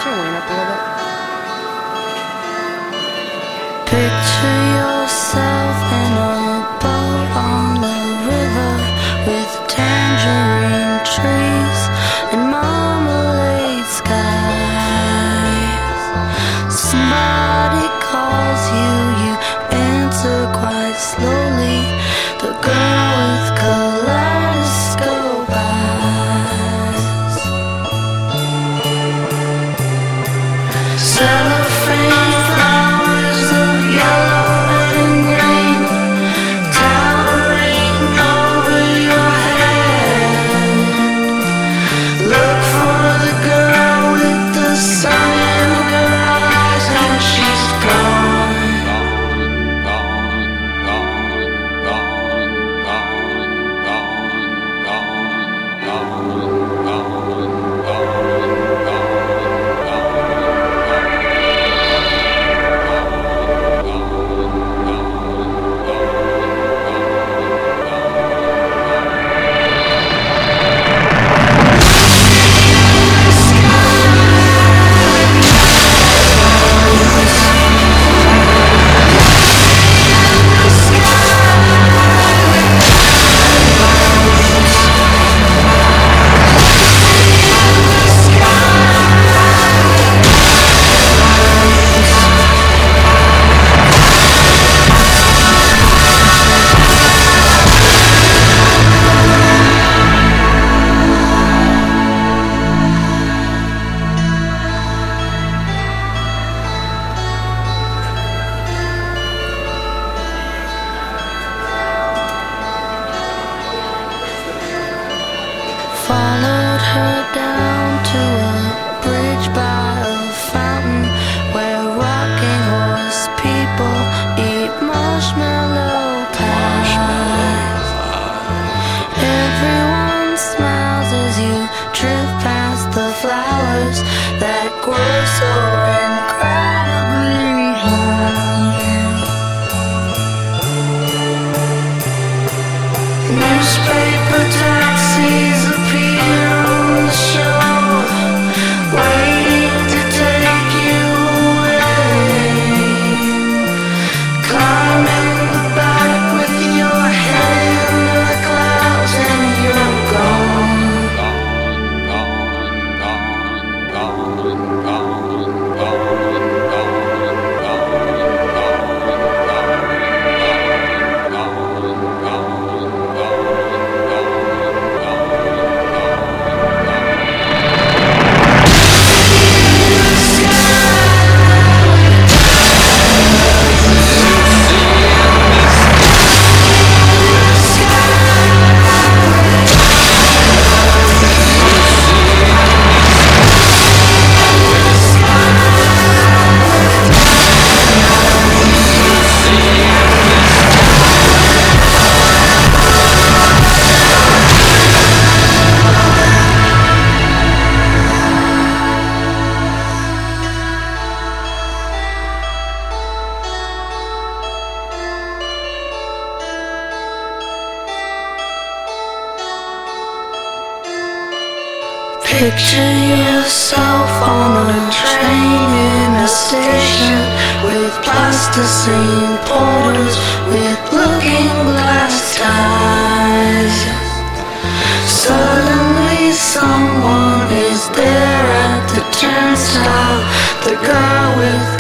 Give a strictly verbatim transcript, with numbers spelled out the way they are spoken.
your wing up a little bit? Picture yourself in a boat on the river with tangerine trees and marmalade skies. Somebody calls you, you answer quite slowly. The girl with kaleidoscope eyes. Cellophane flowers of yellow and green towering over your head. Look for the girl with the sun in her eyes, and she's gone. Followed her down to a bridge by a fountain where rocking horse people eat marshmallow pies. Everyone smiles as you drift past the flowers that grow so incredibly high. Newspaper taxis appear on the shore, waiting to take you away. Climb in the back with your head in the clouds, and you're gone. Picture yourself on a train in a station with plasticine porters with looking glass ties. Suddenly someone is there at the turnstile, the girl with